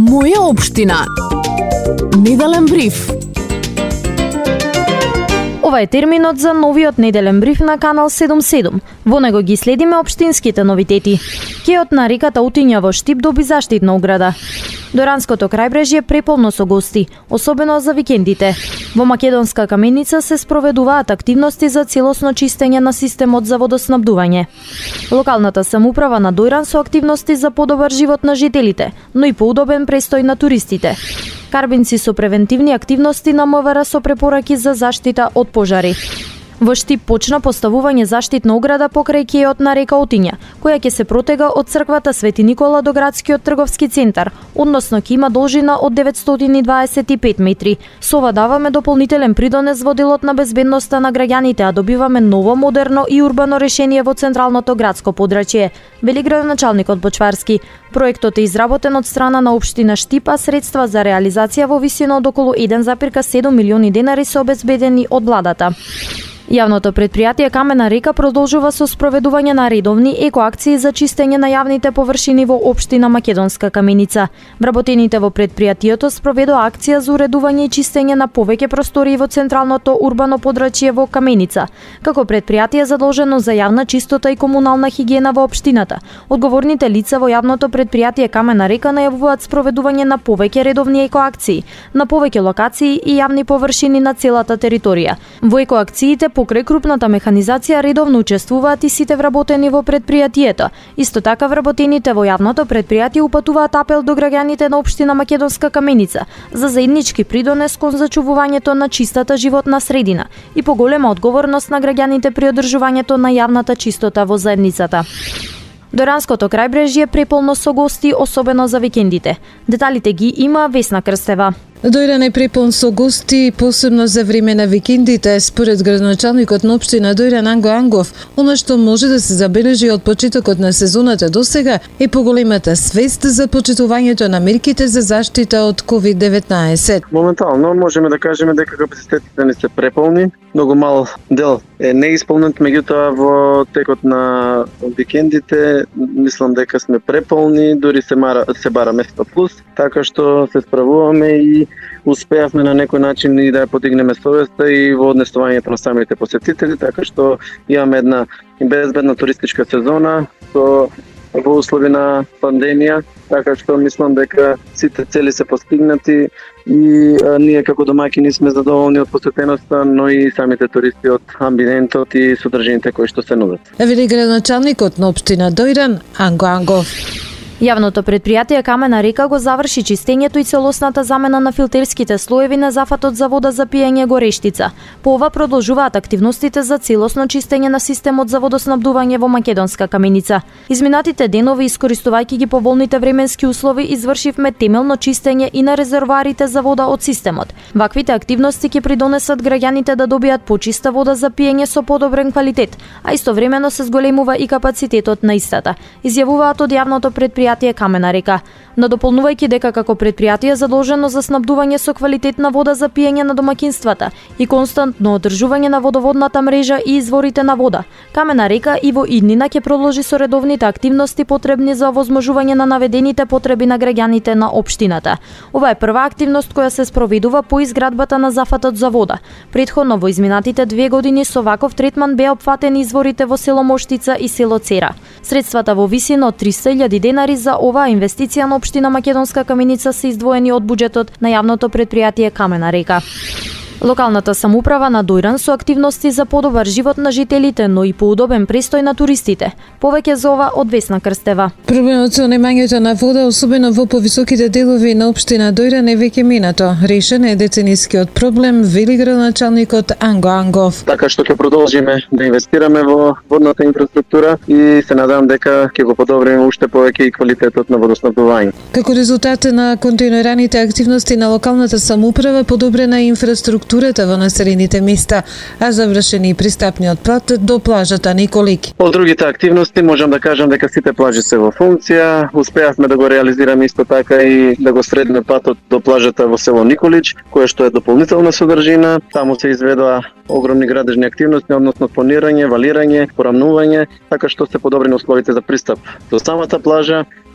Моја општина. Неделен бриф. Ова е терминот за новиот неделен бриф на Канал 77. Во него ги следиме општинските новитети. Кеот на реката Утиња во Штип доби заштитна ограда. Доранското крајбрежје преполно со гости, особено за викендите. Во Македонска каменица се спроведуваат активности за целосно чистење на системот за водоснабдување. Локалната самоуправа на Дојран со активности за подобар живот на жителите, но и поудобен престој на туристите. Карбинци со превентивни активности на МВР со препораки за заштита од пожари. Во Штип почна поставување заштитна ограда покрај кејот на река Утиња, која ќе се протега од црквата Свети Никола до градскиот трговски центар, односно ќе има должина од 925 метри. Со ова даваме дополнителен придонес во делот на безбедноста на граѓаните, а добиваме ново, модерно и урбано решение во централното градско подрачје, вели градоначалникот Бочварски. Проектот е изработен од страна на општина Штип, а средства за реализација во висина од околу 1,7 милиони денари се обезбедени од владата. Јавното предпријатие Камена река продолжува со спроведување на редовни екоакции за чистење на јавните површини во општина Македонска каменица. Вработените во предпријатието спроведоа акција за уредување и чистење на повеќе простории во централното урбано подрачје во Каменица. Како предпријатие задолжено за јавна чистота и комунална хигиена во општината, одговорните лица во јавното предпријатие Камена река најавуваат спроведување на повеќе редовни екоакции на повеќе локации и јавни површини на целата територија. Во екоакциите покрај крупната механизација редовно учествуваат и сите вработени во предпријатието. Исто така вработените во јавното предпријатие упатуваат апел до граѓаните на општина Македонска каменица за заеднички придонес кон зачувувањето на чистата животна средина и поголема одговорност на граѓаните при одржувањето на јавната чистота во заедницата. Доранското крајбрежје преполно со гости, особено за викендите. Деталите ги има Весна Крстева. Дојран е преполн со гости, посебно за време на викендите, според градоначалникот на општина Дојран Анго Ангов. Она што може да се забележи од почетокот на сезоната досега е поголемата свест за почитувањето на мерките за заштита од COVID-19. Моментално можеме да кажеме дека капацитетите ни се преполни. Многу мал дел е неисполнет, меѓутоа во текот на викендите мислам дека сме преполни, дури се бара место плюс, така што се справуваме и успеавме на некој начин и да ја подигнеме совеста и во однесувањето на самите посетители, така што имаме една безбедна туристичка сезона со во услови на пандемија, така што мислам дека сите цели се постигнати и ние како домаќини сме задоволни од посетеноста, но и самите туристи од амбиентот и содржините кои што се нудат. Вели градоначалникот на општина Дојран Анго Ангов. Јавното предпријатие Камена река го заврши чистењето и целосната замена на филтерските слоеви на зафатот за вода за пиење Горештица. По ова продолжуваат активностите за целосно чистење на системот за водоснабдување во Македонска каменица. Изминатите денови, искористувајќи ги поволните временски услови, извршивме темелно чистење и на резервоарите за вода од системот. Ваквите активности ќе придонесат граѓаните да добијат почиста вода за пиење со подобрен квалитет, а истовремено се зголемува и капацитетот на истата, изјавуваат од јавното предпријатие Камена река, надополнувајќи дека како предпријатие задолжено за снабдување со квалитетна вода за пиење на домаќинствата и константно одржување на водоводната мрежа и изворите на вода. Камена река и во иднина ќе продолжи со редовните активности потребни за овозможување на наведените потреби на граѓаните на општината. Ова е прва активност која се спроведува по изградбата на зафатот за вода. Претходно во изминатите 2 години со ваков третман беа опфатени изворите во село Моштица и село Цера. Средствата во висина од 300.000 денари за оваа инвестиција на општина Македонска каменица се издвоени од буџетот на јавното предпријатие Камена река. Локалната самоуправа на Дојран со активности за подобар живот на жителите, но и поудобен престој на туристите. Повеќе за ова од Весна Крстева. Проблемот со немањето на вода, особено во повисоките делови на општина Дојран, е веќе минато. Решен е деценискиот проблем, вели градоначалникот Анго Ангов. Така што ќе продолжиме да инвестираме во водната инфраструктура и се надевам дека ќе го подобриме уште повеќе и квалитетот на водоснабдување. Како резултат на континуираните активности на локалната самоуправа, подобрена инфраструктура во населените места, а завршени пристапниот пат до плажата Николики. Од другите активности можам да кажам дека сите плажи се во функција, успеавме да го реализираме исто така и да го средиме патот до плажата во село Николич, кое што е дополнителна содржина. Таму се изведоа огромни градежни активности, односно планирање, валирање, порамнување, така што се подобрени условите за пристап до самата плажа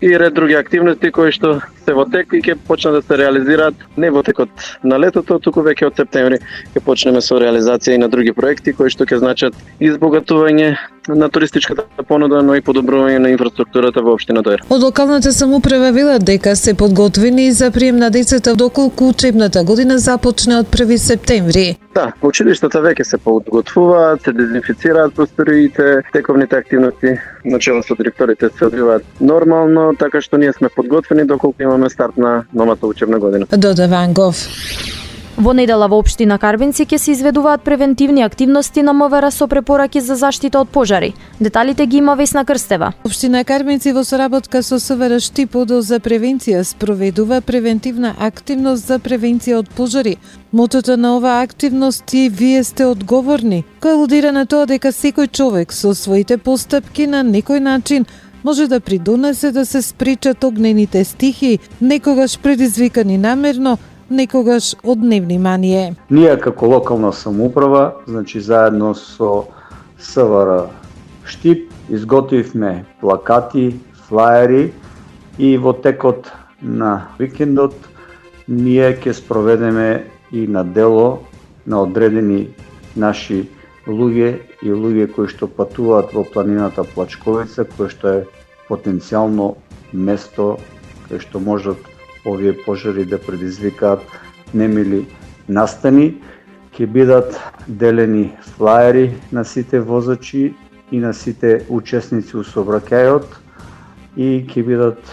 и ред други активности кои што се во тек и ќе почнат да се реализираат не во текот на летото, туку веќе од септември ќе почнеме со реализација и на други проекти кои што ќе значат избогатување на туристичката понуда, но и подобрување на инфраструктурата во општина Доир. Од локалната самоуправа велат дека се подготвени за прием на децата доколку учебната година започне од 1 септември. Да, училиштата веќе се подготвуваат, се дезинфицираат просториите, тековните активности начело со директорите се одвиваат нормално, така што ние сме подготвени доколку имаме старт на новата учебна година. Дода Вангов. Во недела во општина Карбинци ќе се изведуваат превентивни активности на МВР со препораки за заштита од пожари. Деталите ги има Весна Крстева. Општина Карбинци во соработка со СВР Штип одел за превенција спроведува превентивна активност за превенција од пожари. Мотото на оваа активност е вие сте одговорни, кој алудира на тоа дека секој човек со своите постапки на некој начин може да придонесе да се спречат огнените стихии, некогаш предизвикани намерно, некогаш од невнимание. Ние како локална самоуправа, значи заедно со СВР Штип, изготвивме плакати, флаери и во текот на викендот ние ќе спроведеме и на дело на одредени наши луѓе и луѓе кои што патуваат во планината Плачковица, кој што е потенцијално место кај што можат овие пожари да предизвикаат немили настани. Ќе бидат делени флаери на сите возачи и на сите учесници у сообраќајот и ќе бидат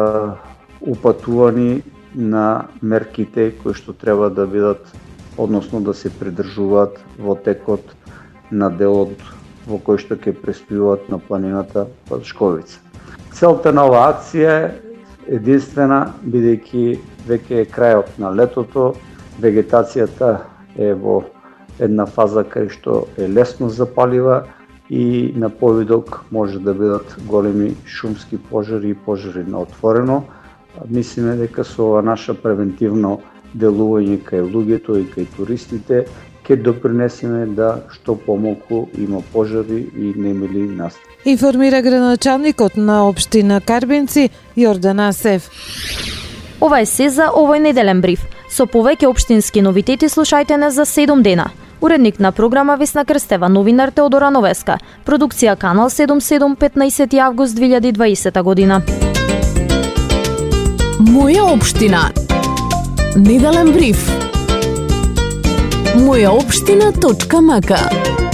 упатувани на мерките кои што треба да бидат, односно да се придржуваат во текот на делот во кој што ќе престојуваат на планината Плачковица. Целта на оваа акција е единствена, бидејќи веќе е крајот на летото, вегетацијата е во една фаза кај што е лесно запалива и на повидок може да бидат големи шумски пожари и пожари на отворено. Мислиме дека со ова наша превентивно делување кај луѓето и кај туристите ќе допринесеме да што помалку има пожари и немили настани. Информира градоначалникот на општина Карбинци Јордан Асев. Ова е се за овој неделен бриф. Со повеќе општински новитети слушајте нас за 7 дена. Уредник на програма Весна Крстева, новинар Теодора Новеска. Продукција Канал 77, 15 август 2020 година. Моја општина. Неделен бриф. Мојаопштина.мк